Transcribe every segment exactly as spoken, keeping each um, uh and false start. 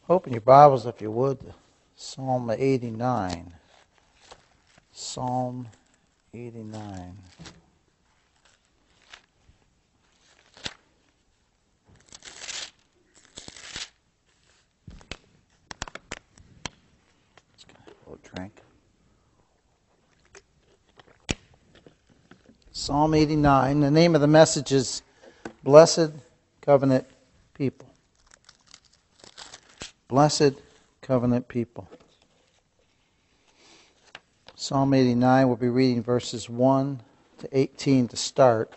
Open your Bibles, if you would, to Psalm eighty-nine. Psalm eighty-nine. Let's get a little drink. Psalm eighty-nine. The name of the message is Blessed Covenant People. Blessed Covenant People. Psalm eighty-nine, we'll be reading verses one to eighteen to start.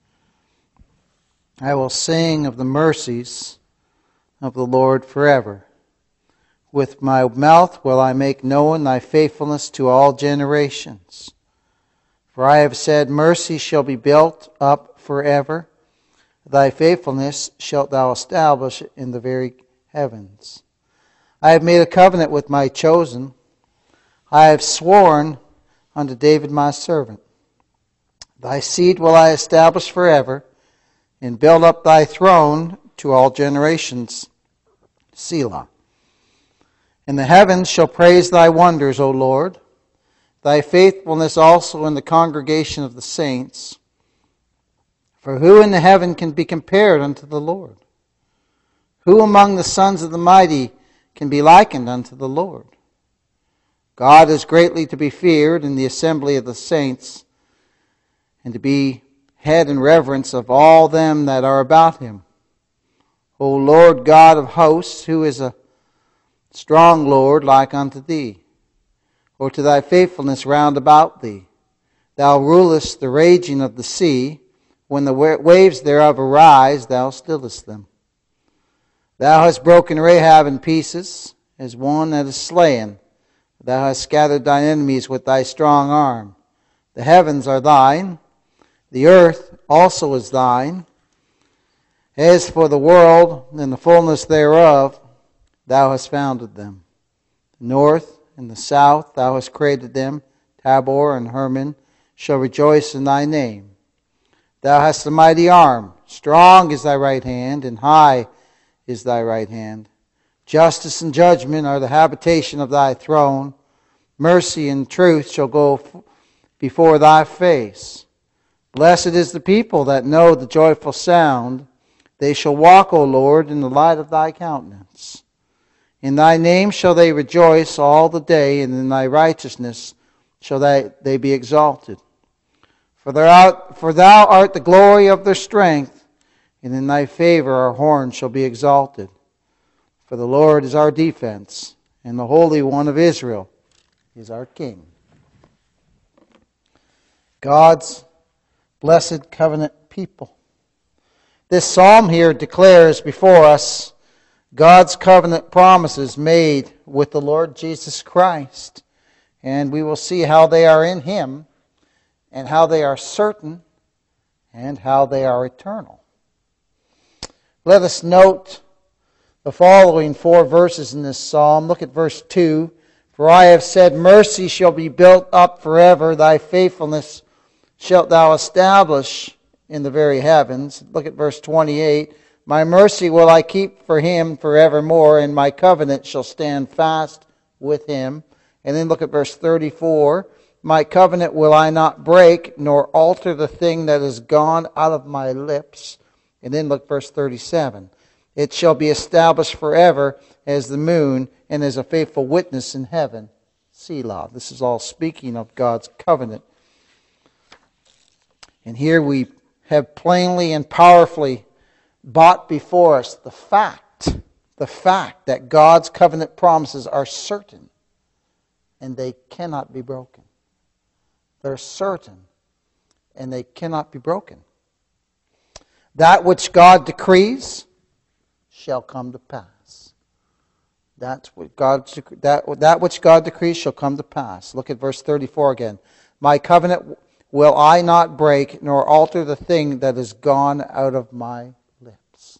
I will sing of the mercies of the Lord forever. With my mouth will I make known thy faithfulness to all generations. For I have said, mercy shall be built up forever. Thy faithfulness shalt thou establish in the very heavens. I have made a covenant with my chosen. I have sworn unto David my servant. Thy seed will I establish forever, and build up thy throne to all generations. Selah. And the heavens shall praise thy wonders, O Lord, thy faithfulness also in the congregation of the saints. For who in the heaven can be compared unto the Lord? Who among the sons of the mighty can be likened unto the Lord? God is greatly to be feared in the assembly of the saints, and to be head and reverence of all them that are about him. O Lord God of hosts, who is a strong Lord like unto thee? Or to thy faithfulness round about thee? Thou rulest the raging of the sea. When the waves thereof arise, thou stillest them. Thou hast broken Rahab in pieces, as one that is slain. Thou hast scattered thine enemies with thy strong arm. The heavens are thine, the earth also is thine. As for the world and the fullness thereof, thou hast founded them. The north and the south, thou hast created them. Tabor and Hermon shall rejoice in thy name. Thou hast a mighty arm, strong is thy right hand, and high is thy right hand. Justice and judgment are the habitation of thy throne. Mercy and truth shall go before thy face. Blessed is the people that know the joyful sound. They shall walk, O Lord, in the light of thy countenance. In thy name shall they rejoice all the day, and in thy righteousness shall they, they be exalted. For thou, art, for thou art the glory of their strength, and in thy favor our horn shall be exalted. For the Lord is our defense, and the Holy One of Israel is our King. God's blessed covenant people. This psalm here declares before us God's covenant promises made with the Lord Jesus Christ. And we will see how they are in Him, and how they are certain, and how they are eternal. Let us note the following four verses in this psalm. Look at verse two. For I have said, mercy shall be built up forever, thy faithfulness shalt thou establish in the very heavens. Look at verse twenty-eight. My mercy will I keep for him forevermore, and my covenant shall stand fast with him. And then look at verse thirty-four. My covenant will I not break, nor alter the thing that is gone out of my lips. And then look verse thirty-seven. It shall be established forever as the moon, and as a faithful witness in heaven. Selah. This is all speaking of God's covenant. And here we have plainly and powerfully brought before us the fact, the fact that God's covenant promises are certain, and they cannot be broken. They're certain, and they cannot be broken. That which God decrees shall come to pass. That's what God that that which God decrees shall come to pass. Look at verse thirty-four again. My covenant will I not break, nor alter the thing that is gone out of my lips.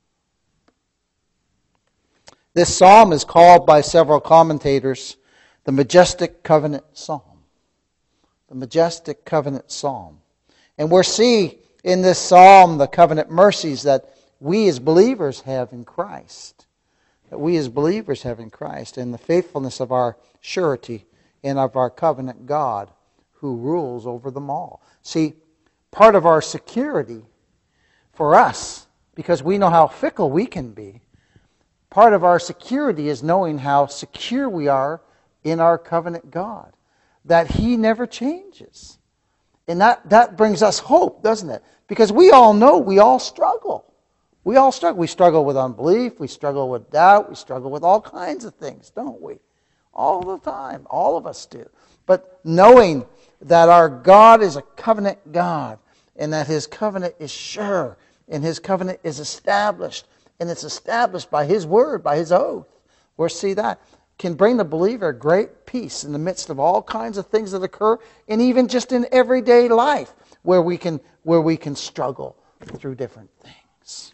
This psalm is called by several commentators the majestic covenant psalm. The majestic covenant psalm. And we're see in this psalm the covenant mercies that we as believers have in Christ. that we as believers have in Christ, and the faithfulness of our surety and of our covenant God who rules over them all. See, part of our security for us, because we know how fickle we can be, part of our security is knowing how secure we are in our covenant God, that He never changes. And that, that brings us hope, doesn't it? Because we all know we all struggle. We all struggle. We struggle with unbelief. We struggle with doubt. We struggle with all kinds of things, don't we? All the time. All of us do. But knowing that our God is a covenant God, and that His covenant is sure, and His covenant is established, and it's established by His word, by His oath. We'll see that. Can bring the believer great peace in the midst of all kinds of things that occur, and even just in everyday life where we can where we can struggle through different things.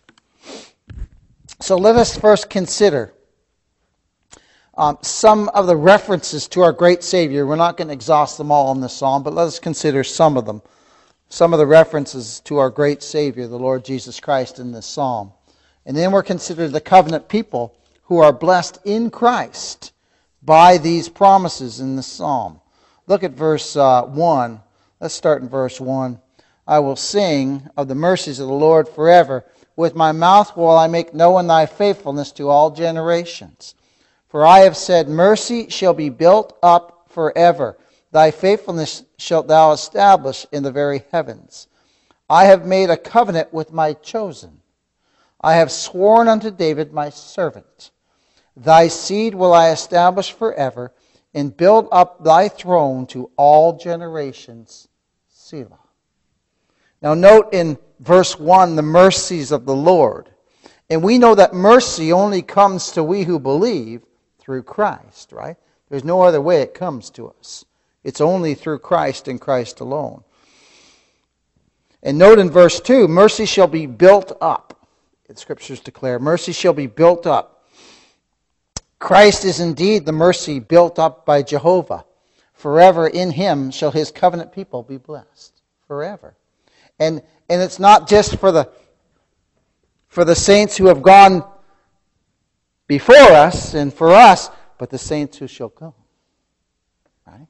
So let us first consider um, some of the references to our great Savior. We're not going to exhaust them all in this psalm, but let us consider some of them. Some of the references to our great Savior, the Lord Jesus Christ, in this psalm. And then we'll consider the covenant people who are blessed in Christ by these promises in the psalm. Look at verse uh, one. Let's start in verse one. I will sing of the mercies of the Lord forever. With my mouth will I make known thy faithfulness to all generations. For I have said, mercy shall be built up forever. Thy faithfulness shalt thou establish in the very heavens. I have made a covenant with my chosen. I have sworn unto David my servant. Thy seed will I establish forever, and build up thy throne to all generations. Selah. Now note in verse one the mercies of the Lord. And we know that mercy only comes to we who believe through Christ, right? There's no other way it comes to us. It's only through Christ and Christ alone. And note in verse two, mercy shall be built up. The Scriptures declare, mercy shall be built up. Christ is indeed the mercy built up by Jehovah. Forever in Him shall His covenant people be blessed. Forever. And and it's not just for the for the saints who have gone before us and for us, but the saints who shall come. Right?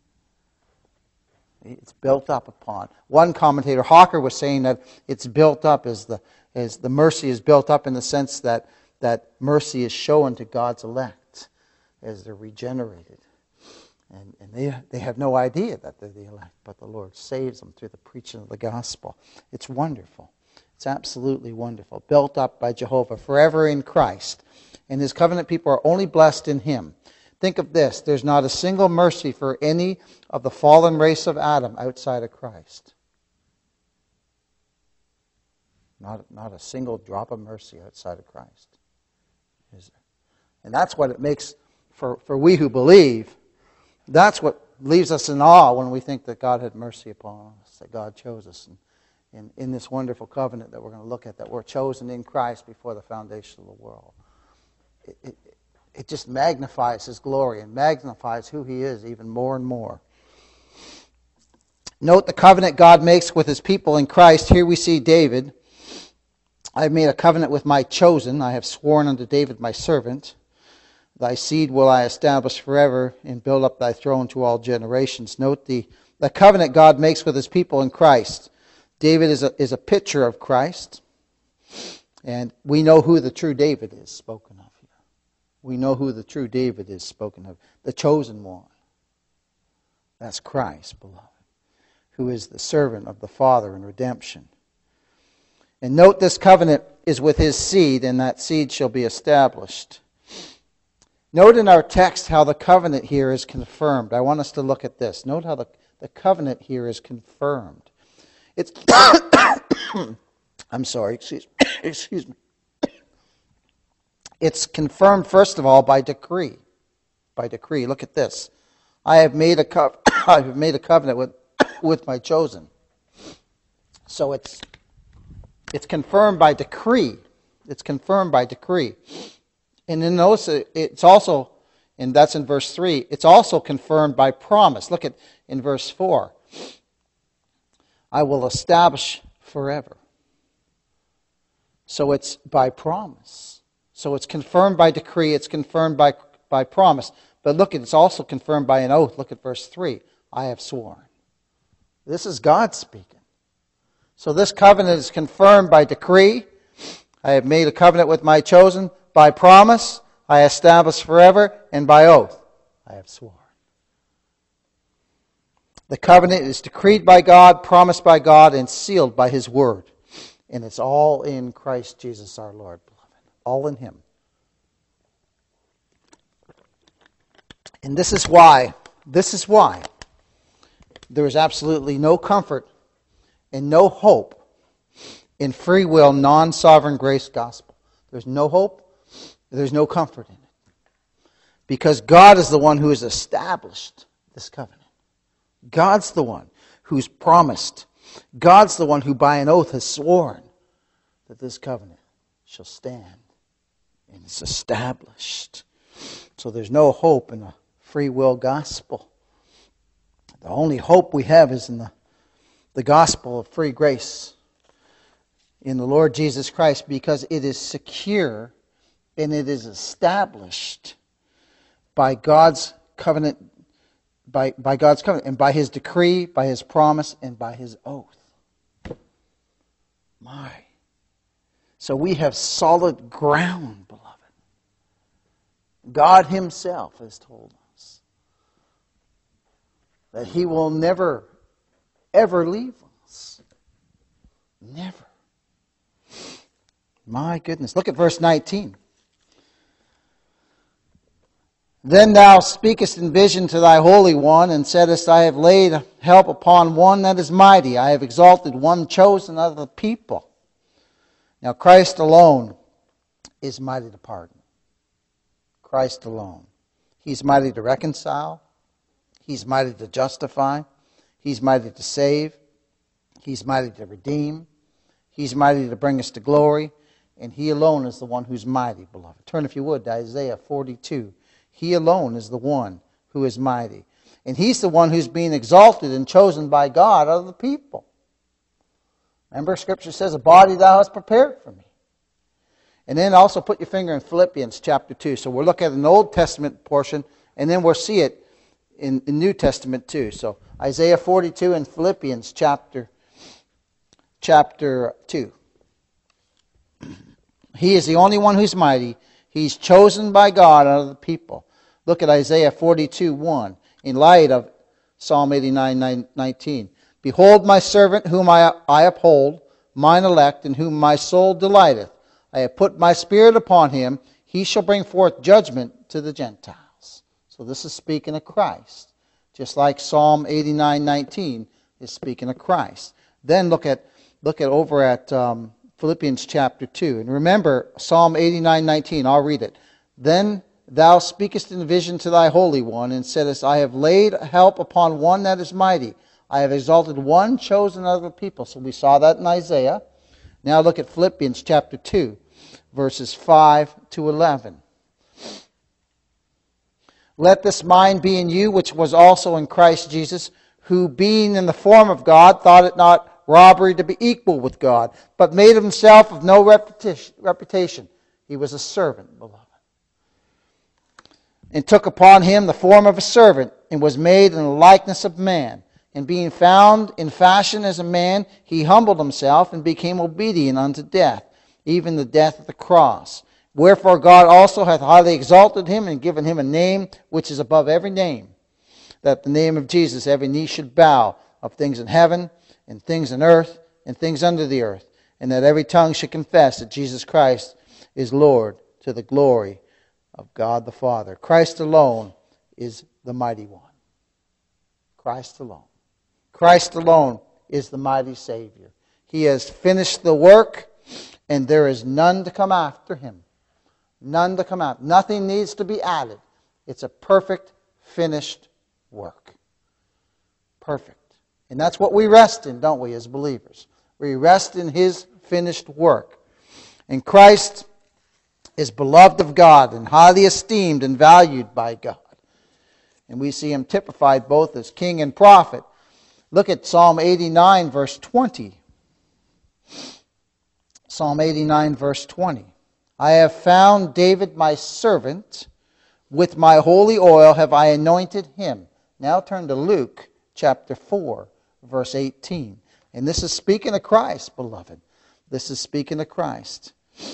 It's built up upon. One commentator, Hawker, was saying that it's built up as the as the mercy is built up in the sense that that mercy is shown to God's elect as they're regenerated. And, and they, they have no idea that they're the elect, but the Lord saves them through the preaching of the gospel. It's wonderful. It's absolutely wonderful. Built up by Jehovah, forever in Christ. And His covenant people are only blessed in Him. Think of this. There's not a single mercy for any of the fallen race of Adam outside of Christ. Not, not a single drop of mercy outside of Christ. Is there? And that's what it makes for, for we who believe. That's what leaves us in awe when we think that God had mercy upon us, that God chose us in, in, in this wonderful covenant that we're going to look at, that we're chosen in Christ before the foundation of the world. It, it, it just magnifies His glory and magnifies who He is even more and more. Note the covenant God makes with His people in Christ. Here we see David. I have made a covenant with my chosen. I have sworn unto David my servant. Thy seed will I establish forever and build up thy throne to all generations. Note the, the covenant God makes with His people in Christ. David is a, is a picture of Christ. And we know who the true David is spoken of here. We know who the true David is spoken of. The chosen one. That's Christ, beloved. Who is the servant of the Father in redemption. And note this covenant is with His seed, and that seed shall be established. Note in our text how the covenant here is confirmed. I want us to look at this. Note how the, the covenant here is confirmed. It's I'm sorry, excuse, excuse me. It's confirmed, first of all, by decree. By decree. Look at this. I have made a co- I have made a covenant with, with my chosen. So it's it's confirmed by decree. It's confirmed by decree. And then notice it's also, and that's in verse three, it's also confirmed by promise. Look at in verse four. I will establish forever. So it's by promise. So it's confirmed by decree, it's confirmed by, by promise. But look, it's also confirmed by an oath. Look at verse three. I have sworn. This is God speaking. So this covenant is confirmed by decree. I have made a covenant with my chosen. By promise, I establish forever. And by oath, I have sworn. The covenant is decreed by God, promised by God, and sealed by His Word. And it's all in Christ Jesus our Lord, beloved. All in Him. And this is why, this is why there is absolutely no comfort and no hope in free will, non-sovereign grace gospel. There's no hope, there's no comfort in it. Because God is the one who has established this covenant. God's the one who's promised. God's the one who by an oath has sworn that this covenant shall stand. And it's established. So there's no hope in the free will gospel. The only hope we have is in the, the gospel of free grace in the Lord Jesus Christ, because it is secure and it is established by God's covenant, by, by God's covenant, and by His decree, by His promise, and by His oath. My. So we have solid ground, beloved. God Himself has told us that He will never, ever leave us. Never. My goodness. Look at verse nineteen. Then thou speakest in vision to thy Holy One, and saidest, I have laid help upon one that is mighty. I have exalted one chosen of the people. Now Christ alone is mighty to pardon. Christ alone. He's mighty to reconcile. He's mighty to justify. He's mighty to save. He's mighty to redeem. He's mighty to bring us to glory. And He alone is the one who's mighty, beloved. Turn, if you would, to Isaiah forty-two. He alone is the one who is mighty. And He's the one who's being exalted and chosen by God out of the people. Remember, Scripture says, a body thou hast prepared for me. And then also put your finger in Philippians chapter two. So we'll look at an Old Testament portion, and then we'll see it in the New Testament too. So Isaiah forty-two and Philippians chapter, chapter two. He is the only one who's mighty. He's chosen by God out of the people. Look at Isaiah forty-two one in light of Psalm eighty-nine nineteen. Behold my servant whom I, I uphold, mine elect, in whom my soul delighteth. I have put my spirit upon him. He shall bring forth judgment to the Gentiles. So this is speaking of Christ. Just like Psalm eighty-nine nineteen is speaking of Christ. Then look at look at over at um, Philippians chapter two. And remember Psalm eighty-nine nineteen. I'll read it. Then thou speakest in vision to thy Holy One, and saidest, I have laid help upon one that is mighty. I have exalted one chosen out of the people. So we saw that in Isaiah. Now look at Philippians chapter two, verses five to eleven. Let this mind be in you, which was also in Christ Jesus, who being in the form of God, thought it not robbery to be equal with God, but made of himself of no reputation. He was a servant, beloved. And took upon him the form of a servant, and was made in the likeness of man. And being found in fashion as a man, he humbled himself and became obedient unto death, even the death of the cross. Wherefore God also hath highly exalted him, and given him a name which is above every name, that the name of Jesus every knee should bow, of things in heaven, and things in earth, and things under the earth, and that every tongue should confess that Jesus Christ is Lord, to the glory of God the Father. Christ alone is the mighty one. Christ alone. Christ alone is the mighty Savior. He has finished the work, and there is none to come after him. None to come out. Nothing needs to be added. It's a perfect, finished work. Perfect. And that's what we rest in, don't we, as believers? We rest in His finished work. And Christ is beloved of God and highly esteemed and valued by God. And we see Him typified both as king and prophet. Look at Psalm eighty-nine, verse twenty. Psalm eighty-nine, verse twenty. I have found David my servant. With my holy oil have I anointed him. Now turn to Luke chapter four, verse eighteen. And this is speaking of Christ, beloved. This is speaking of Christ.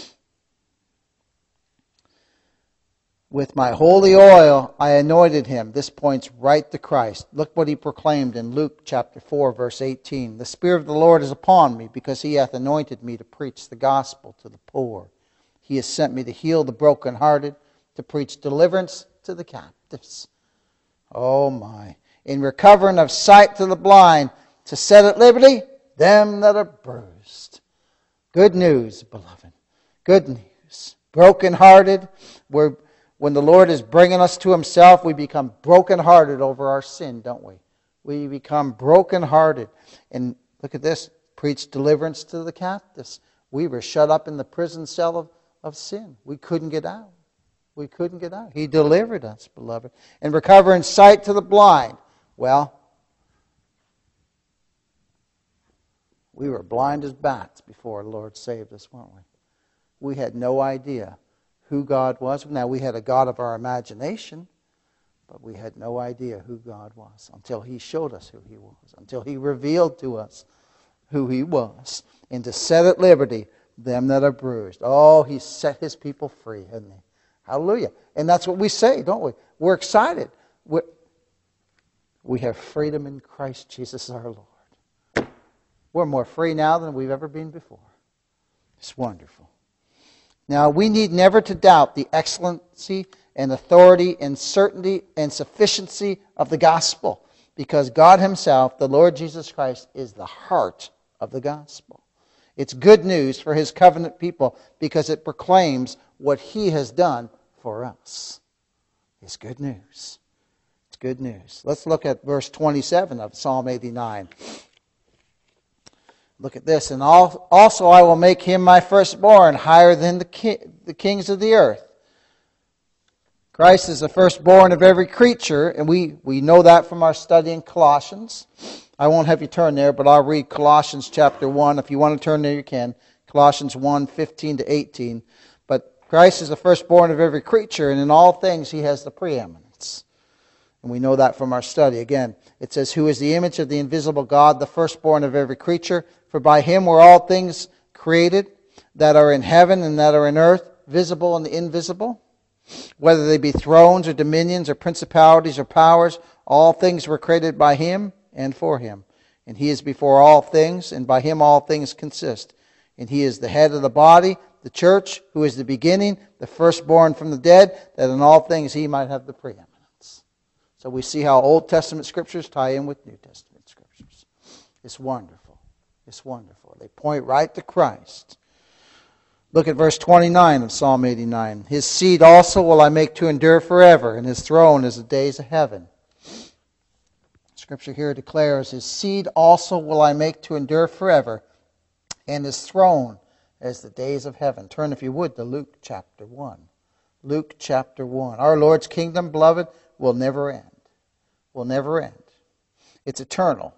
With my holy oil I anointed him. This points right to Christ. Look what he proclaimed in Luke chapter four, verse eighteen. The Spirit of the Lord is upon me, because he hath anointed me to preach the gospel to the poor. He has sent me to heal the brokenhearted, to preach deliverance to the captives. Oh my. In recovering of sight to the blind, to set at liberty them that are bruised. Good news, beloved. Good news. Brokenhearted. We're, when the Lord is bringing us to himself, we become brokenhearted over our sin, don't we? We become brokenhearted. And look at this. Preach deliverance to the captives. We were shut up in the prison cell of, of sin. We couldn't get out. We couldn't get out. He delivered us, beloved. And recovering sight to the blind. Well, we were blind as bats before the Lord saved us, weren't we? We had no idea who God was. Now, we had a God of our imagination, but we had no idea who God was until he showed us who he was, until he revealed to us who he was. And to set at liberty them that are bruised. Oh, he set his people free, hasn't he? Hallelujah. And that's what we say, don't we? We're excited. We're, we have freedom in Christ Jesus our Lord. We're more free now than we've ever been before. It's wonderful. Now, we need never to doubt the excellency and authority and certainty and sufficiency of the gospel, because God himself, the Lord Jesus Christ, is the heart of the gospel. It's good news for his covenant people because it proclaims what he has done for us. It's good news. It's good news. Let's look at verse twenty-seven of Psalm eighty-nine. Look at this. And also I will make him my firstborn, higher than the, ki- the kings of the earth. Christ is the firstborn of every creature, and we, we know that from our study in Colossians. I won't have you turn there, but I'll read Colossians chapter one. If you want to turn there, you can. Colossians one, fifteen to eighteen. But Christ is the firstborn of every creature, and in all things he has the preeminence. And we know that from our study. Again, it says, who is the image of the invisible God, the firstborn of every creature? For by him were all things created, that are in heaven and that are in earth, visible and invisible. Whether they be thrones or dominions or principalities or powers, all things were created by him and for him. And he is before all things, and by him all things consist. And he is the head of the body, the church, who is the beginning, the firstborn from the dead, that in all things he might have the preeminence. So we see how Old Testament scriptures tie in with New Testament scriptures. It's wonderful. It's wonderful. They point right to Christ. Look at verse twenty-nine of Psalm eighty-nine. His seed also will I make to endure forever, and his throne is the days of heaven. Scripture here declares, his seed also will I make to endure forever, and his throne as the days of heaven. Turn, if you would, to Luke chapter one. Luke chapter one. Our Lord's kingdom, beloved, will never end. Will never end. It's eternal.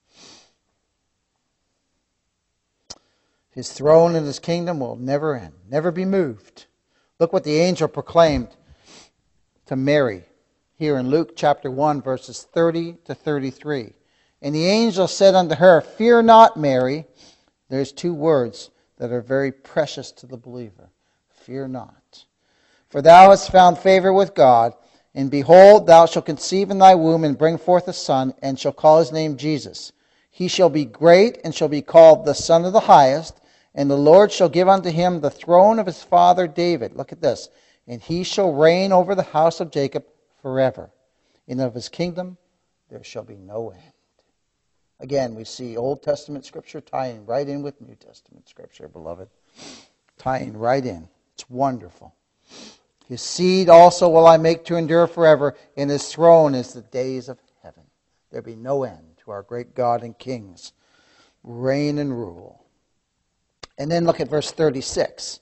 His throne and his kingdom will never end, never be moved. Look what the angel proclaimed to Mary here in Luke chapter one, verses thirty to thirty-three. And the angel said unto her, fear not, Mary. There's two words that are very precious to the believer. Fear not. For thou hast found favor with God, and behold, thou shalt conceive in thy womb and bring forth a son, and shall call his name Jesus. He shall be great, and shall be called the Son of the Highest, and the Lord shall give unto him the throne of his father David. Look at this. And he shall reign over the house of Jacob forever. And of his kingdom there shall be no end. Again, we see Old Testament scripture tying right in with New Testament scripture, beloved. Tying right in. It's wonderful. His seed also will I make to endure forever, and his throne is the days of heaven. There be no end to our great God and kings. Reign and rule. And then look at verse thirty-six.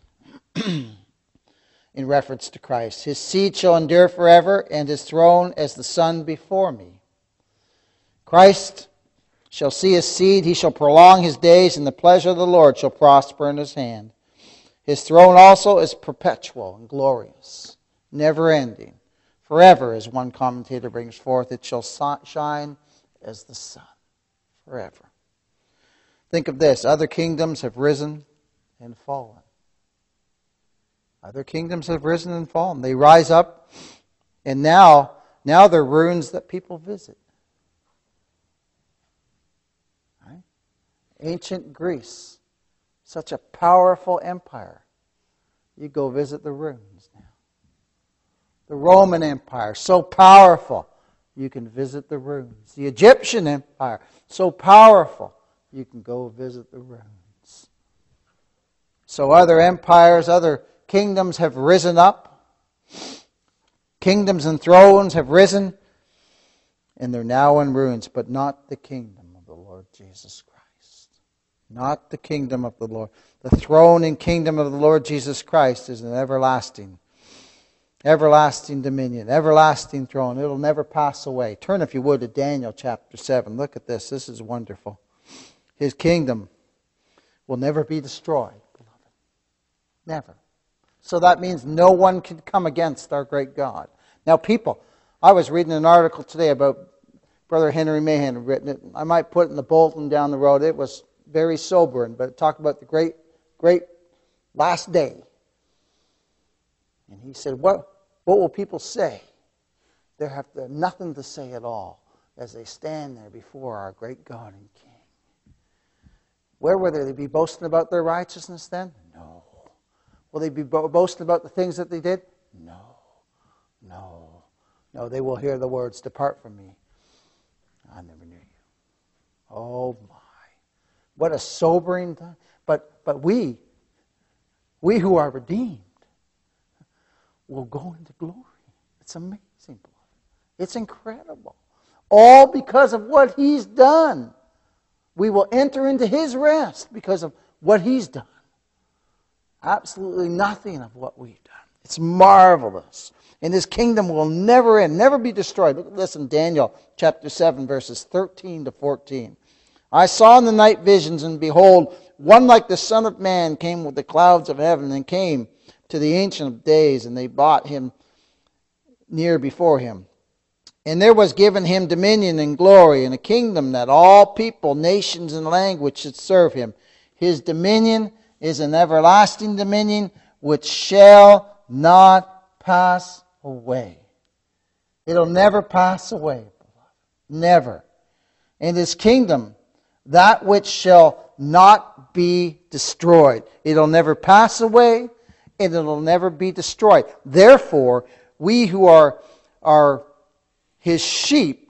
In reference to Christ. His seed shall endure forever, and his throne as the sun before me. Christ shall see his seed. He shall prolong his days, and the pleasure of the Lord shall prosper in his hand. His throne also is perpetual and glorious, never ending. Forever, as one commentator brings forth, it shall shine as the sun. Forever. Think of this. Other kingdoms have risen and fallen. Other kingdoms have risen and fallen. They rise up, and now, now they're ruins that people visit. Right? Ancient Greece, such a powerful empire. You go visit the ruins now. The Roman Empire, so powerful, you can visit the ruins. The Egyptian Empire, so powerful, you can go visit the ruins. So other empires, other kingdoms have risen up. Kingdoms and thrones have risen, and they're now in ruins, but not the kingdom of the Lord Jesus Christ. Not the kingdom of the Lord. The throne and kingdom of the Lord Jesus Christ is an everlasting, everlasting dominion, everlasting throne. It'll never pass away. Turn, if you would, to Daniel chapter seven. Look at this. This is wonderful. His kingdom will never be destroyed, beloved. Never. So that means no one can come against our great God. Now, people, I was reading an article today about Brother Henry Mahan had written it. I might put it in the bulletin down the road. It was very sobering, but it talked about the great, great last day. And he said, what, what will people say? They have to, nothing to say at all as they stand there before our great God and King. Where will they be boasting about their righteousness then? No. Will they be bo- boasting about the things that they did? No. No. No, they will hear the words, "Depart from me. I never knew you." Oh my. What a sobering time. But but we, we who are redeemed, will go into glory. It's amazing, beloved. It's incredible. All because of what He's done. We will enter into His rest because of what He's done. Absolutely nothing of what we've done. It's marvelous. And His kingdom will never end, never be destroyed. Look at this in Daniel chapter seven, verses thirteen to fourteen. I saw in the night visions, and behold, one like the Son of Man came with the clouds of heaven, and came to the Ancient of Days, and they brought Him near before Him. And there was given Him dominion and glory, and a kingdom that all people, nations, and language should serve Him. His dominion is an everlasting dominion which shall not pass away. It'll never pass away, beloved. Never. And His kingdom, that which shall not be destroyed. It'll never pass away, and it'll never be destroyed. Therefore, we who are, are His sheep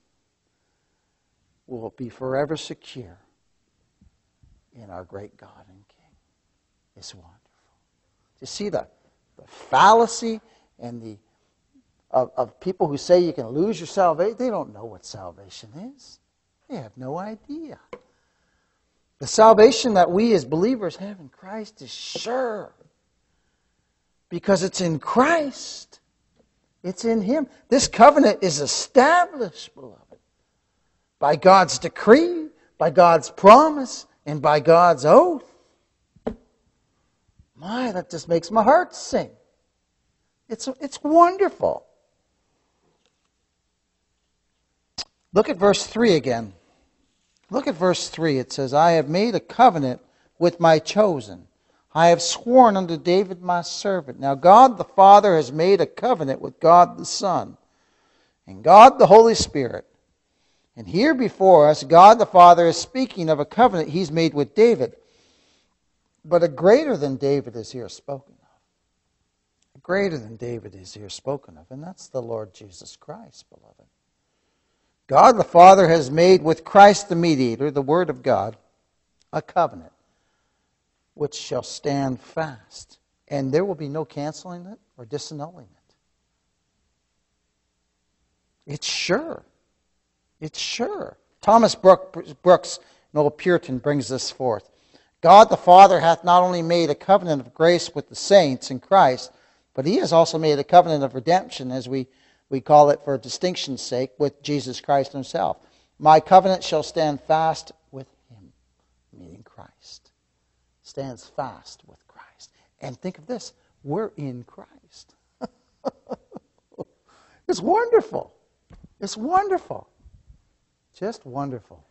will be forever secure in our great God and King. It's wonderful. You see the, the fallacy and the of, of people who say you can lose your salvation? They don't know what salvation is. They have no idea. The salvation that we as believers have in Christ is sure. Because it's in Christ. It's in Him. This covenant is established, beloved, by God's decree, by God's promise, and by God's oath. My, that just makes my heart sing. It's, it's wonderful. Look at verse three again. Look at verse three. It says, I have made a covenant with my chosen. I have sworn unto David my servant. Now God the Father has made a covenant with God the Son and God the Holy Spirit. And here before us, God the Father is speaking of a covenant He's made with David. But a greater than David is here spoken of. A greater than David is here spoken of. And that's the Lord Jesus Christ, beloved. God the Father has made with Christ the mediator, the Word of God, a covenant which shall stand fast. And there will be no canceling it or disannulling it. It's sure. It's sure. Thomas Brooks, an old Puritan, brings this forth. God the Father hath not only made a covenant of grace with the saints in Christ, but He has also made a covenant of redemption, as we, we call it for distinction's sake, with Jesus Christ Himself. My covenant shall stand fast with Him, meaning Christ. Stands fast with Christ. And think of this, we're in Christ. It's wonderful. It's wonderful. Just wonderful.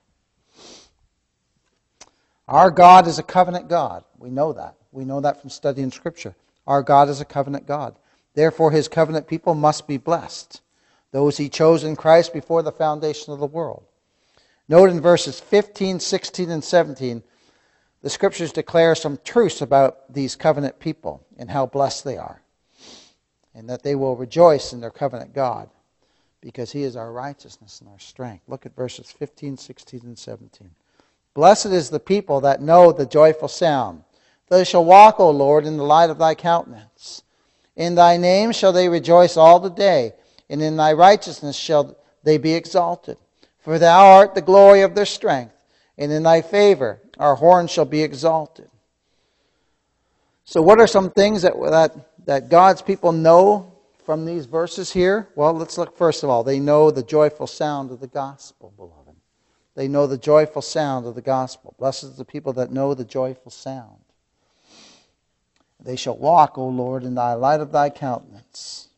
Our God is a covenant God. We know that. We know that from studying Scripture. Our God is a covenant God. Therefore, His covenant people must be blessed. Those He chose in Christ before the foundation of the world. Note in verses fifteen, sixteen, and seventeen, the Scriptures declare some truths about these covenant people and how blessed they are. And that they will rejoice in their covenant God because He is our righteousness and our strength. Look at verses fifteen, sixteen, and seventeen. Blessed is the people that know the joyful sound. They shall walk, O Lord, in the light of Thy countenance. In Thy name shall they rejoice all the day, and in Thy righteousness shall they be exalted. For Thou art the glory of their strength, and in Thy favor our horn shall be exalted. So what are some things that, that, that God's people know from these verses here? Well, let's look first of all. They know the joyful sound of the gospel, beloved. They know the joyful sound of the gospel. Blessed is the people that know the joyful sound. They shall walk, O Lord, in Thy light of Thy countenance.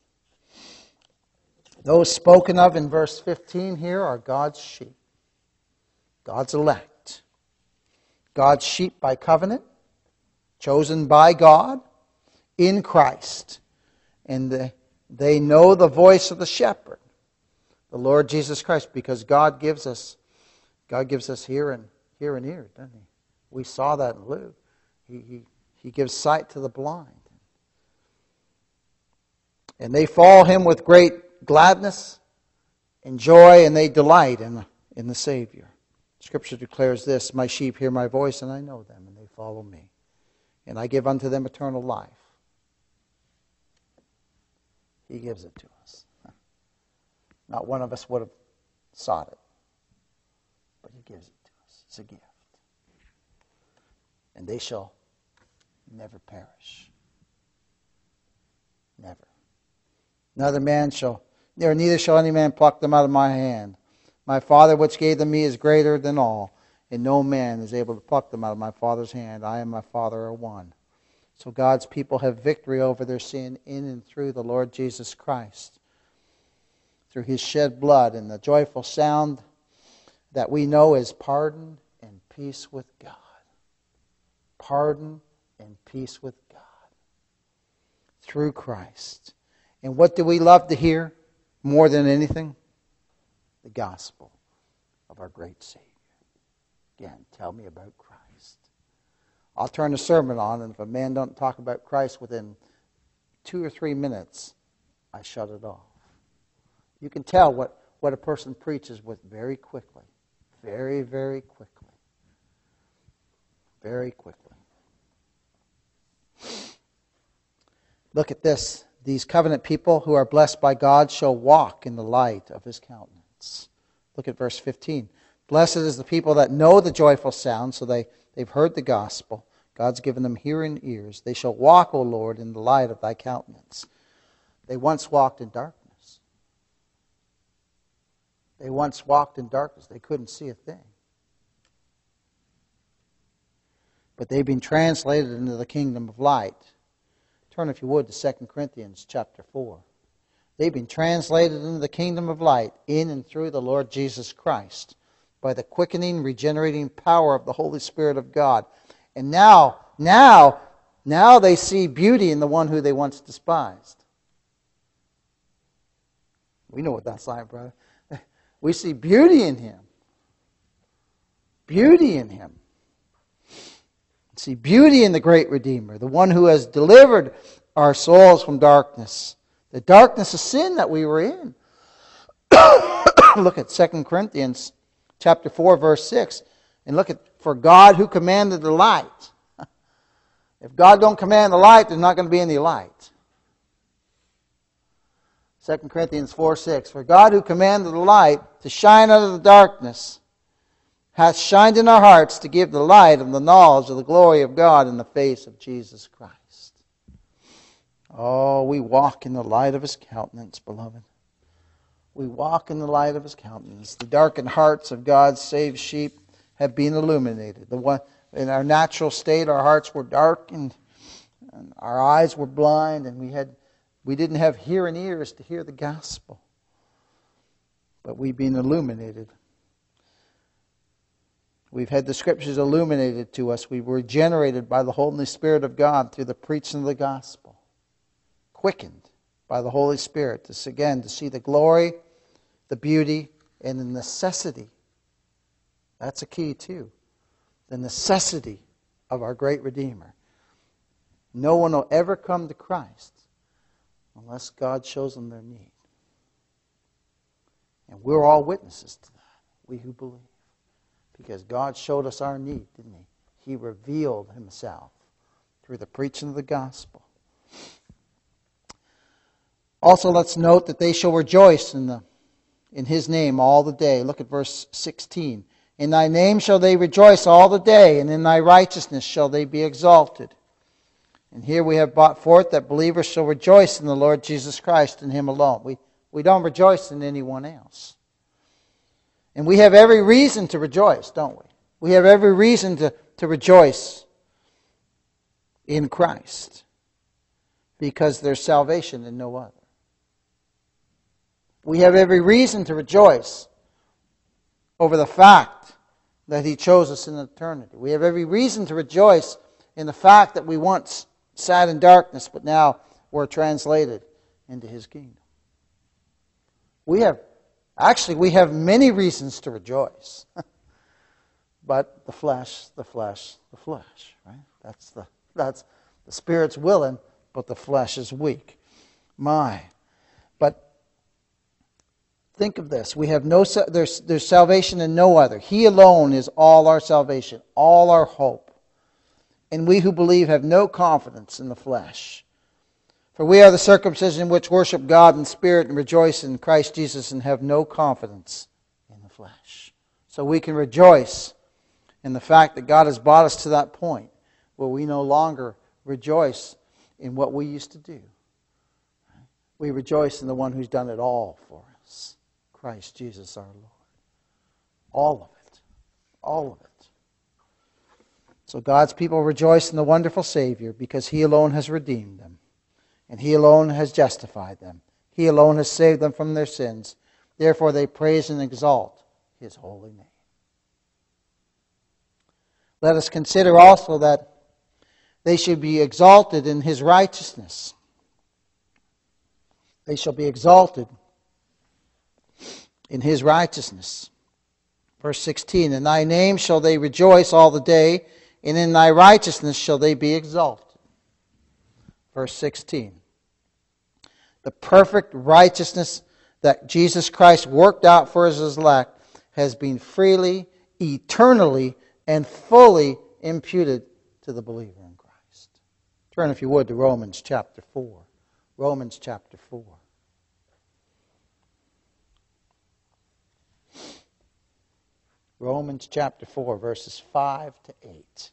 Those spoken of in verse fifteen here are God's sheep. God's elect. God's sheep by covenant, chosen by God, in Christ. And the, they know the voice of the shepherd, the Lord Jesus Christ, because God gives us God gives us hearing, hearing ears, doesn't He? We saw that in Luke. He, he, he gives sight to the blind. And they follow Him with great gladness and joy, and they delight in the, in the Savior. Scripture declares this, my sheep hear my voice, and I know them, and they follow me. And I give unto them eternal life. He gives it to us. Not one of us would have sought it. But He gives it to us. It's a gift. And they shall never perish. Never. Another man shall, there neither shall any man pluck them out of my hand. My Father which gave them me is greater than all, and no man is able to pluck them out of my Father's hand. I and my Father are one. So God's people have victory over their sin in and through the Lord Jesus Christ. Through His shed blood and the joyful sound that we know is pardon and peace with God. Pardon and peace with God. Through Christ. And what do we love to hear more than anything? The gospel of our great Savior. Again, tell me about Christ. I'll turn the sermon on, and if a man don't talk about Christ within two or three minutes, I shut it off. You can tell what, what a person preaches with very quickly. Very, very quickly. Very quickly. Look at this. These covenant people who are blessed by God shall walk in the light of His countenance. Look at verse fifteen. Blessed is the people that know the joyful sound, so they, they've heard the gospel. God's given them hearing ears. They shall walk, O Lord, in the light of Thy countenance. They once walked in darkness. They once walked in darkness. They couldn't see a thing. But they've been translated into the kingdom of light. Turn, if you would, to Second Corinthians chapter four. They've been translated into the kingdom of light in and through the Lord Jesus Christ by the quickening, regenerating power of the Holy Spirit of God. And now, now, now they see beauty in the one who they once despised. We know what that's like, brother. We see beauty in Him. Beauty in Him. See beauty in the great Redeemer, the one who has delivered our souls from darkness, the darkness of sin that we were in. Look at Second Corinthians chapter four, verse six, and look at, for God who commanded the light. If God don't command the light, there's not going to be any light. Second Corinthians four, six, for God who commanded the light to shine out of the darkness hath shined in our hearts to give the light of the knowledge of the glory of God in the face of Jesus Christ. Oh, we walk in the light of His countenance, beloved. We walk in the light of His countenance. The darkened hearts of God's saved sheep have been illuminated. The one, in our natural state, our hearts were darkened and our eyes were blind, and we had we didn't have hearing ears to hear the gospel. But we've been illuminated. We've had the Scriptures illuminated to us. We were regenerated by the Holy Spirit of God through the preaching of the gospel. Quickened by the Holy Spirit, to, again, to see the glory, the beauty, and the necessity. That's a key too. The necessity of our great Redeemer. No one will ever come to Christ unless God shows them their need. And we're all witnesses to that, we who believe. Because God showed us our need, didn't He? He revealed Himself through the preaching of the gospel. Also, let's note that they shall rejoice in the in His name all the day. Look at verse sixteen. In Thy name shall they rejoice all the day, and in Thy righteousness shall they be exalted. And here we have brought forth that believers shall rejoice in the Lord Jesus Christ and Him alone. We, we don't rejoice in anyone else. And we have every reason to rejoice, don't we? We have every reason to, to rejoice in Christ. Because there's salvation in no other. We have every reason to rejoice over the fact that He chose us in eternity. We have every reason to rejoice in the fact that we once sat in darkness, but now we're translated into His kingdom. We have, actually, we have many reasons to rejoice. But the flesh, the flesh, the flesh, right? That's the, that's, the Spirit's willing, but the flesh is weak. My. But think of this. We have no, there's, there's salvation in no other. He alone is all our salvation, all our hope. And we who believe have no confidence in the flesh. For we are the circumcision which worship God in spirit and rejoice in Christ Jesus and have no confidence in the flesh. So we can rejoice in the fact that God has brought us to that point where we no longer rejoice in what we used to do. We rejoice in the one who's done it all for us. Christ Jesus our Lord. All of it. All of it. So God's people rejoice in the wonderful Savior because He alone has redeemed them. And He alone has justified them. He alone has saved them from their sins. Therefore they praise and exalt His holy name. Let us consider also that they should be exalted in His righteousness. They shall be exalted in His righteousness. Verse sixteen, in Thy name shall they rejoice all the day, and in Thy righteousness shall they be exalted. Verse sixteen. The perfect righteousness that Jesus Christ worked out for His elect has been freely, eternally, and fully imputed to the believer in Christ. Turn, if you would, to Romans chapter four. Romans chapter four. Romans chapter four, verses five to eight.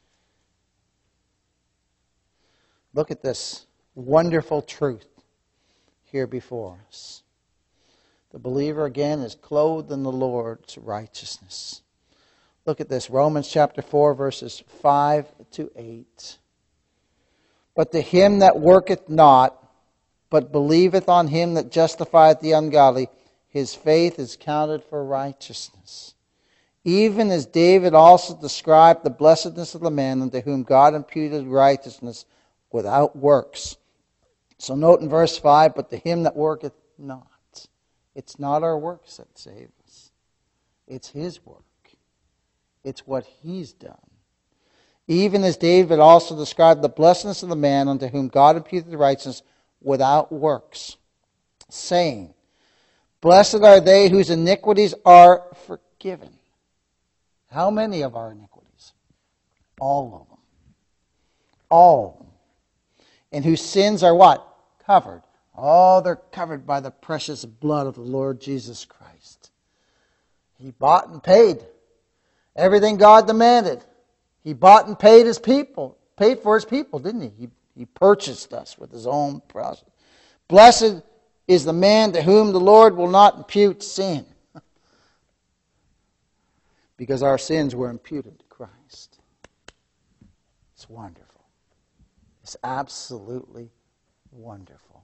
Look at this wonderful truth here before us. The believer, again, is clothed in the Lord's righteousness. Look at this, Romans chapter four, verses five to eight. But to him that worketh not, but believeth on Him that justifieth the ungodly, his faith is counted for righteousness. Even as David also described the blessedness of the man unto whom God imputed righteousness without works. So note in verse five, but to him that worketh not. It's not our works that save us. It's His work. It's what He's done. Even as David also described the blessedness of the man unto whom God imputed righteousness without works, saying, blessed are they whose iniquities are forgiven. How many of our iniquities? All of them. All of them. And whose sins are what? Covered. Oh, they're covered by the precious blood of the Lord Jesus Christ. He bought and paid everything God demanded. He bought and paid His people, paid for His people, didn't He? He, he purchased us with His own process. Blessed is the man to whom the Lord will not impute sin. Because our sins were imputed to Christ. It's wonderful. It's absolutely wonderful.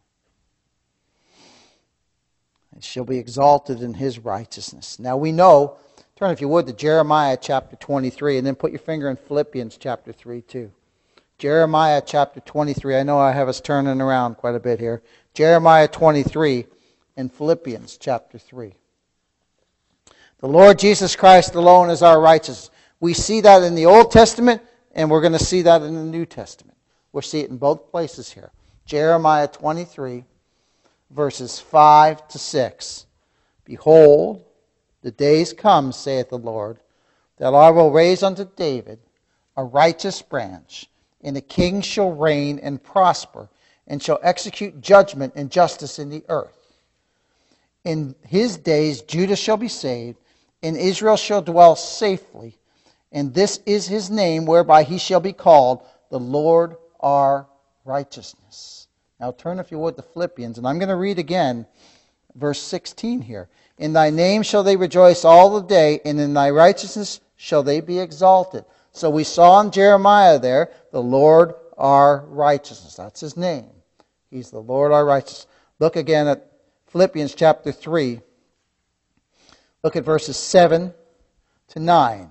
And she'll be exalted in his righteousness. Now we know, turn if you would to Jeremiah chapter twenty-three, and then put your finger in Philippians chapter three too. Jeremiah chapter twenty-three. I know I have us turning around quite a bit here. Jeremiah twenty-three and Philippians chapter three. The Lord Jesus Christ alone is our righteousness. We see that in the Old Testament, and we're going to see that in the New Testament. We'll see it in both places here. Jeremiah twenty-three, verses five to six. Behold, the days come, saith the Lord, that I will raise unto David a righteous branch, and the king shall reign and prosper, and shall execute judgment and justice in the earth. In his days Judah shall be saved, and Israel shall dwell safely. And this is his name, whereby he shall be called the Lord our righteousness. Now turn, if you would, to Philippians, and I'm going to read again verse sixteen here. In thy name shall they rejoice all the day, and in thy righteousness shall they be exalted. So we saw in Jeremiah there, the Lord our righteousness. That's his name. He's the Lord our righteousness. Look again at Philippians chapter three. Look at verses seven to nine.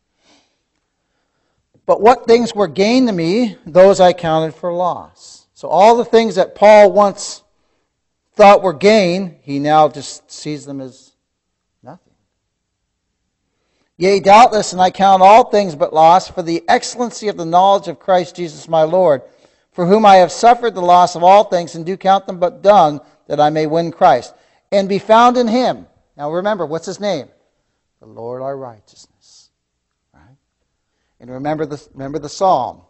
But what things were gain to me, those I counted for loss. So all the things that Paul once thought were gain, he now just sees them as nothing. Yea, doubtless, and I count all things but loss for the excellency of the knowledge of Christ Jesus my Lord, for whom I have suffered the loss of all things, and do count them but dung, that I may win Christ, and be found in him. Now remember, what's his name? The Lord our righteousness. Right? And remember the, remember the psalm.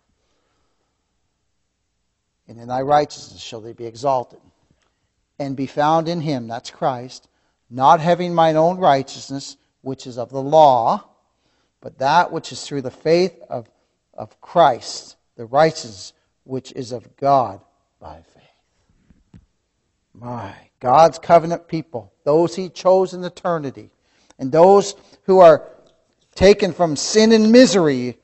And in thy righteousness shall they be exalted. And be found in him, that's Christ, not having mine own righteousness, which is of the law, but that which is through the faith of, of Christ, the righteousness which is of God by faith. My, God's covenant people, those he chose in eternity, and those who are taken from sin and misery,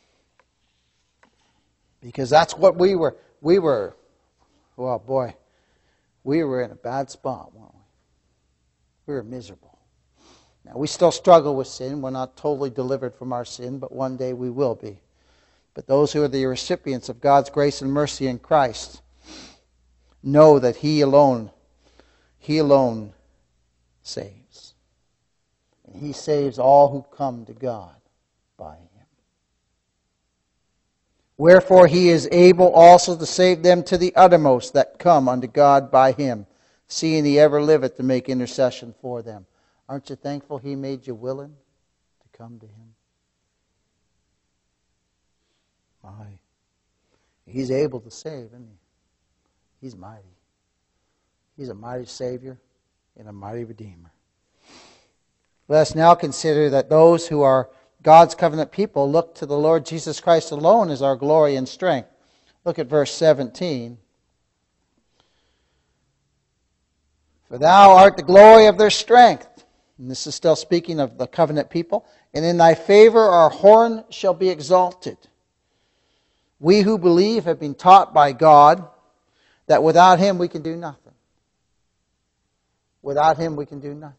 because that's what we were. We were, well, boy, we were in a bad spot, weren't we? We were miserable. Now, we still struggle with sin. We're not totally delivered from our sin, but one day we will be. But those who are the recipients of God's grace and mercy in Christ know that he alone, he alone saves. And he saves all who come to God by him. Wherefore he is able also to save them to the uttermost that come unto God by him, seeing he ever liveth to make intercession for them. Aren't you thankful he made you willing to come to him? My, he's able to save, isn't he? He's mighty. He's a mighty Savior and a mighty Redeemer. Let us now consider that those who are God's covenant people look to the Lord Jesus Christ alone as our glory and strength. Look at verse seventeen. For thou art the glory of their strength. And this is still speaking of the covenant people. And in thy favor our horn shall be exalted. We who believe have been taught by God that without him we can do nothing. Without him we can do nothing.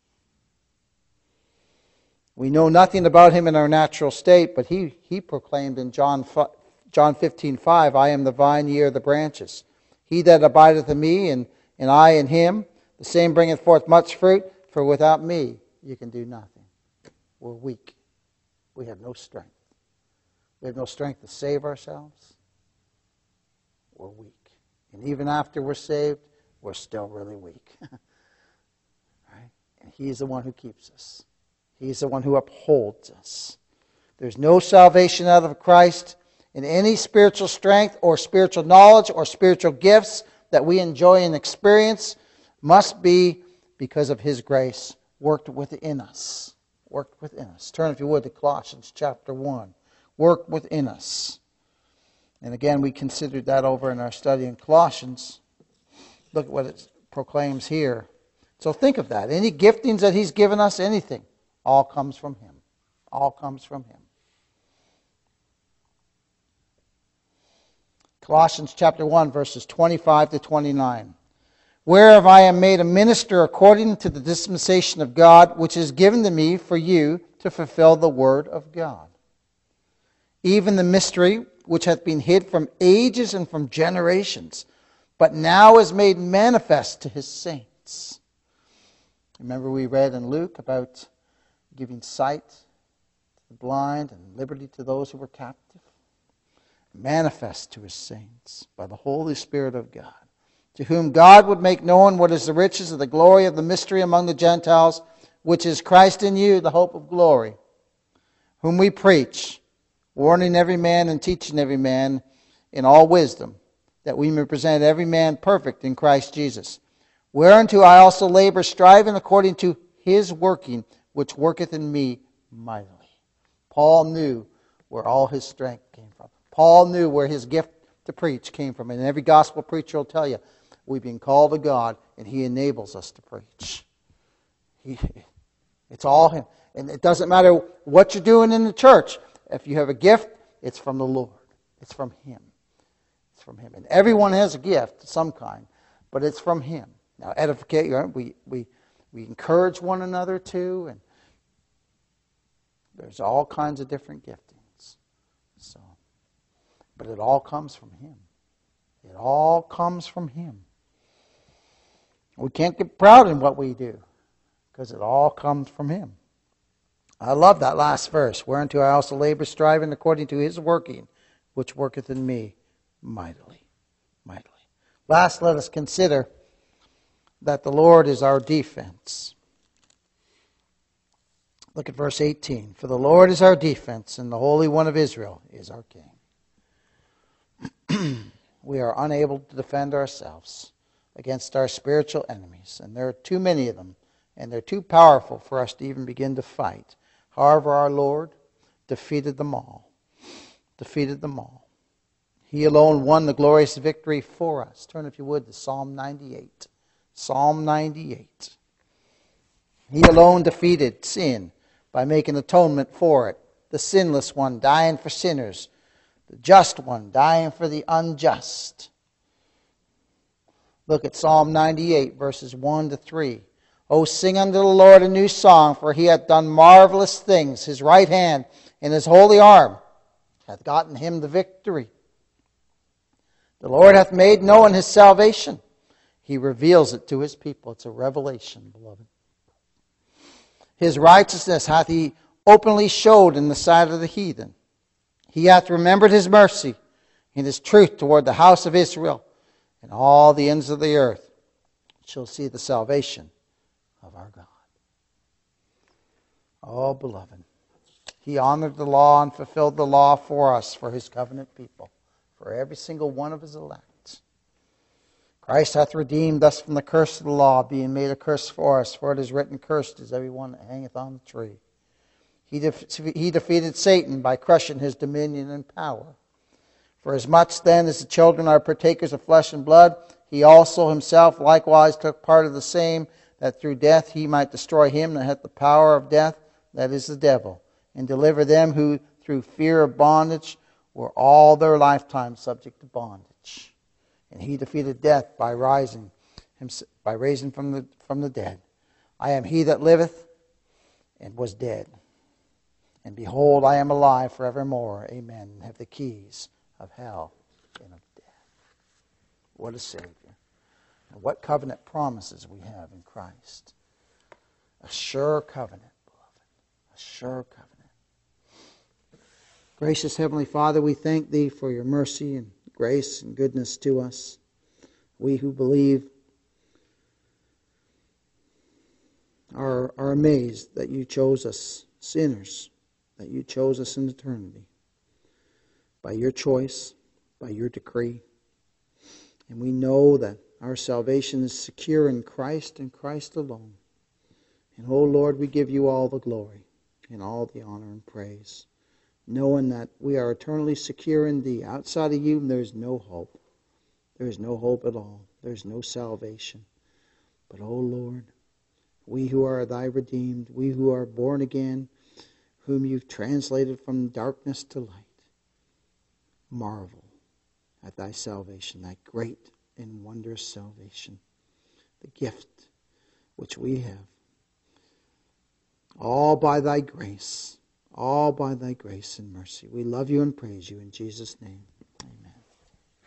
We know nothing about him in our natural state, but he, he proclaimed in John, John fifteen five, I am the vine, ye are the branches. He that abideth in me, and, and I in him, the same bringeth forth much fruit, for without me you can do nothing. We're weak. We have no strength. We have no strength to save ourselves. We're weak. And even after we're saved, we're still really weak. Right? And he's the one who keeps us. He's the one who upholds us. There's no salvation out of Christ, in any spiritual strength or spiritual knowledge or spiritual gifts that we enjoy and experience must be because of his grace worked within us. Worked within us. Turn, if you would, to Colossians chapter one. Worked within us. And again, we considered that over in our study in Colossians. Look at what it proclaims here. So think of that. Any giftings that he's given us, anything, all comes from him. All comes from him. Colossians chapter one, verses twenty-five to twenty-nine. Whereof I am made a minister according to the dispensation of God, which is given to me for you to fulfill the word of God. Even the mystery which hath been hid from ages and from generations, but now is made manifest to his saints. Remember we read in Luke about giving sight to the blind and liberty to those who were captive. Manifest to his saints by the Holy Spirit of God, to whom God would make known what is the riches of the glory of the mystery among the Gentiles, which is Christ in you, the hope of glory, whom we preach, warning every man and teaching every man in all wisdom, that we may present every man perfect in Christ Jesus. Whereunto I also labor, striving according to his working, which worketh in me mightily. Paul knew where all his strength came from. Paul knew where his gift to preach came from. And every gospel preacher will tell you, we've been called to God, and he enables us to preach. He, it's all him. And it doesn't matter what you're doing in the church. If you have a gift, it's from the Lord. It's from him. It's from him. And everyone has a gift of some kind, but it's from him. Now, edification, we, we, we encourage one another too, and there's all kinds of different giftings. So, but it all comes from him. It all comes from him. We can't get proud in what we do, because it all comes from him. I love that last verse. Whereunto I also labor, striving according to his working, which worketh in me mightily. Mightily. Last, let us consider that the Lord is our defense. Look at verse eighteen. For the Lord is our defense, and the Holy One of Israel is our King. We are unable to defend ourselves against our spiritual enemies, and there are too many of them, and they're too powerful for us to even begin to fight. However, our Lord defeated them all. Defeated them all. He alone won the glorious victory for us. Turn, if you would, to Psalm ninety-eight. Psalm ninety-eight. He alone defeated sin by making atonement for it. The sinless one dying for sinners. The just one dying for the unjust. Look at Psalm ninety-eight, verses one to three. O sing unto the Lord a new song, for he hath done marvelous things. His right hand and his holy arm hath gotten him the victory. The Lord hath made known his salvation. He reveals it to his people. It's a revelation, beloved. His righteousness hath he openly showed in the sight of the heathen. He hath remembered his mercy and his truth toward the house of Israel, and all the ends of the earth shall see the salvation of our God. Oh, beloved, he honored the law and fulfilled the law for us, for his covenant people, for every single one of his elect. Christ hath redeemed us from the curse of the law, being made a curse for us, for it is written, cursed is every one that hangeth on the tree. He, de- he defeated Satan by crushing his dominion and power. For as much then as the children are partakers of flesh and blood, he also himself likewise took part of the same, that through death he might destroy him that hath the power of death, that is the devil, and deliver them who through fear of bondage were all their lifetime subject to bondage. And he defeated death by rising, by raising from the from the dead. I am he that liveth and was dead. And behold, I am alive forevermore. Amen. And have the keys of hell and of death. What a Savior. And what covenant promises we have in Christ. A sure covenant, beloved. A sure covenant. Gracious Heavenly Father, we thank Thee for Your mercy and grace and goodness to us. We who believe are, are amazed that You chose us, sinners, that You chose us in eternity by Your choice, by Your decree. And we know that our salvation is secure in Christ and Christ alone. And, oh Lord, we give You all the glory and all the honor and praise, knowing that we are eternally secure in Thee. Outside of You, there is no hope. There is no hope at all. There is no salvation. But, oh Lord, we who are Thy redeemed, we who are born again, whom You've translated from darkness to light, marvel at thy salvation, thy great and wondrous salvation, the gift which we have. All by thy grace, all by thy grace and mercy. We love you and praise you in Jesus' name.